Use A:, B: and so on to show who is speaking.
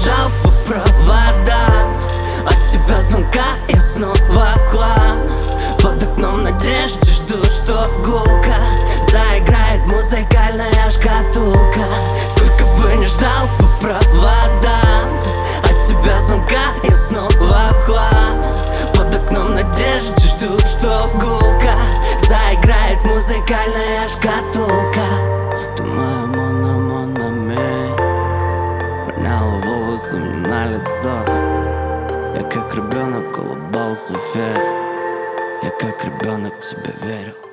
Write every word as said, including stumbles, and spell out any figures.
A: бежал по проводам, от тебя звонка и снова хлам. Под окном надежды жду, что гулко заиграет музыкальная шкатулка. Сколько бы не ждал по проводам, от тебя звонка и снова хлам. Под окном надежды жду, что гулко заиграет музыкальная шкатулка. Ты моя мона-мона-ми, роняла волосы мне на лицо. Я как ребенок улыбался, София, я как ребенок тебе верил.